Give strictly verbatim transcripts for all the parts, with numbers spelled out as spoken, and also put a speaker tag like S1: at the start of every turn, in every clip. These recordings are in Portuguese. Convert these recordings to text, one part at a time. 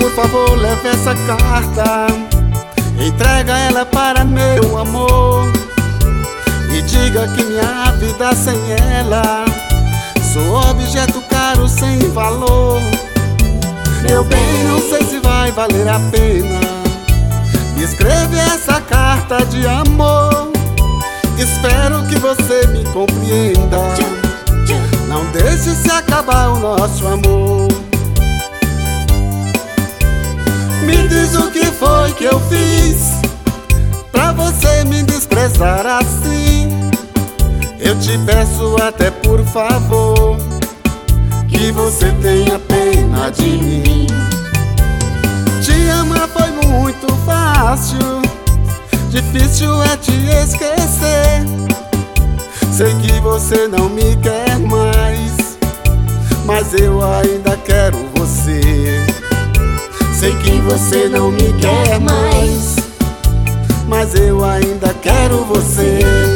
S1: por favor, leve essa carta, entrega ela para meu amor e diga que minha vida sem ela sou objeto caro sem valor. Meu bem, não sei se vai valer a pena. Me escreve essa carta de amor. Espero que você me compreenda. Não deixe se acabar o nosso amor. Me diz o que foi que eu fiz pra você me desprezar assim. Eu te peço até por favor que você tenha pena de mim. Te amar foi muito fácil, difícil é te esquecer. Sei que você não me quer mais, mas eu ainda quero você. Sei que você não me quer mais, mas eu ainda quero você.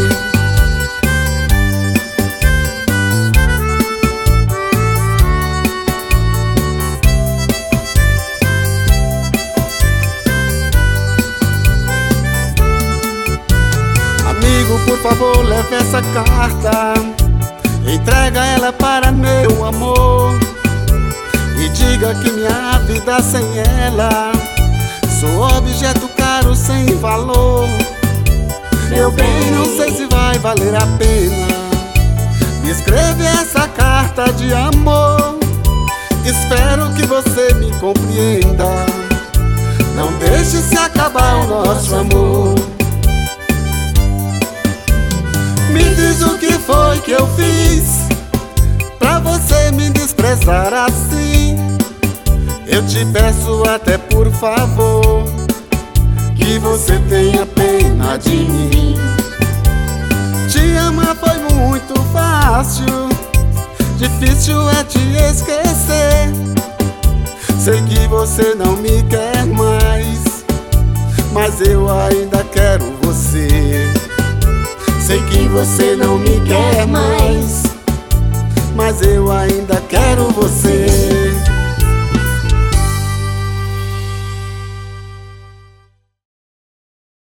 S1: Amigo, por favor, leve essa carta, entrega ela para meu amor e diga que minha vida sem ela sou objeto caro sem valor. Meu bem, não sei se vai valer a pena. Me escreve essa carta de amor. Espero que você me compreenda. Não deixe se acabar o nosso amor. Me diz o que foi que eu fiz pra você me desprezar assim. Eu te peço até por favor que você tenha pena de mim. Te amar foi muito fácil, difícil é te esquecer. Sei que você não me quer mais, mas eu ainda quero você. Sei que você não me quer mais, mas eu ainda quero você.